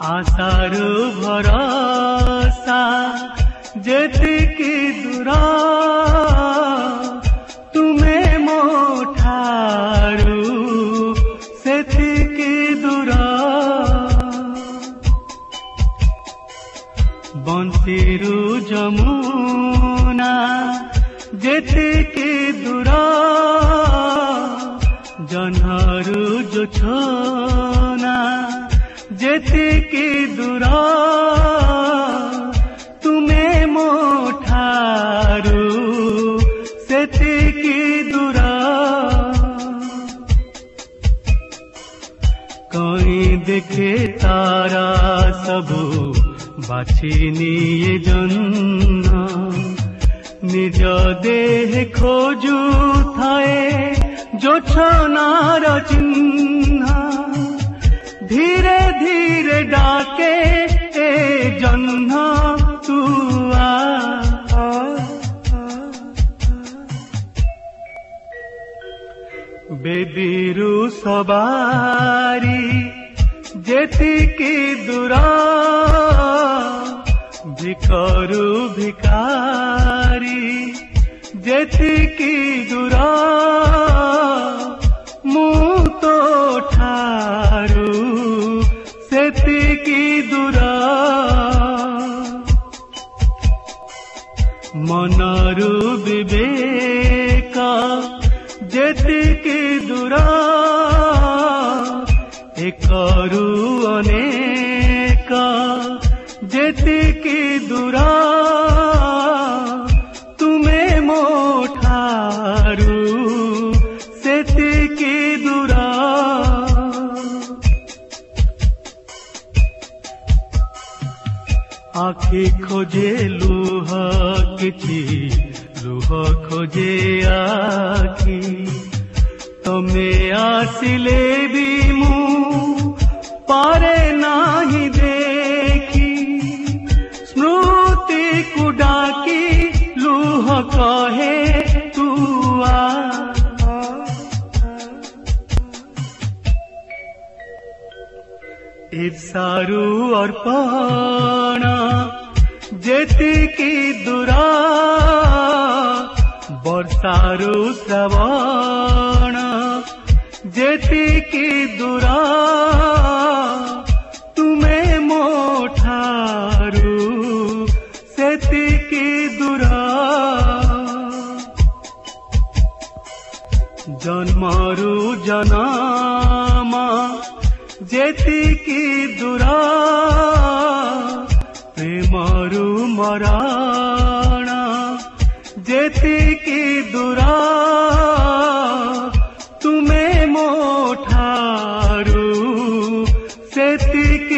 आशारू भरोसा जेतिकी दूर तुमे मो ठारू सेतिकी दूर बंशीरू जमुना जेतिकी दूर जन्हरू जोछना जेतिकी दूर तुमे मो ठारू सेतिकी दूर कई देखे तारा सबू बाछी निये जन्म निज देह खोजु थाए जोछनार चिन्ह धीरे धीरे डाके ए जन्म तू आ बेदीरू सवारी जेतिकी दूर भिकरू भिकारी जेतिकी दूर मु तो ठारू सेतिकी दूर मनरू विवेक जेतिकी दूर एकरू अनेक जेतिकी दूर तुमे मो ठारू सेतिकी दूर आखि खोजे लुह किछि लुह खोजे आखि तमे आसिले भी मु पारे नाही देखी स्मृति को डाकी लुह कहे तू आ ईर्षारू अर्पण जेतिकी दूर वर्षारू श्रवण जेतिकी दूर तुमे मो ठारू सेतिकी दूर जन्मरू जन्म जेतिकी दूर प्रेमरू मरण जेतिकी दूर तुमे मो ठारू सेतिकी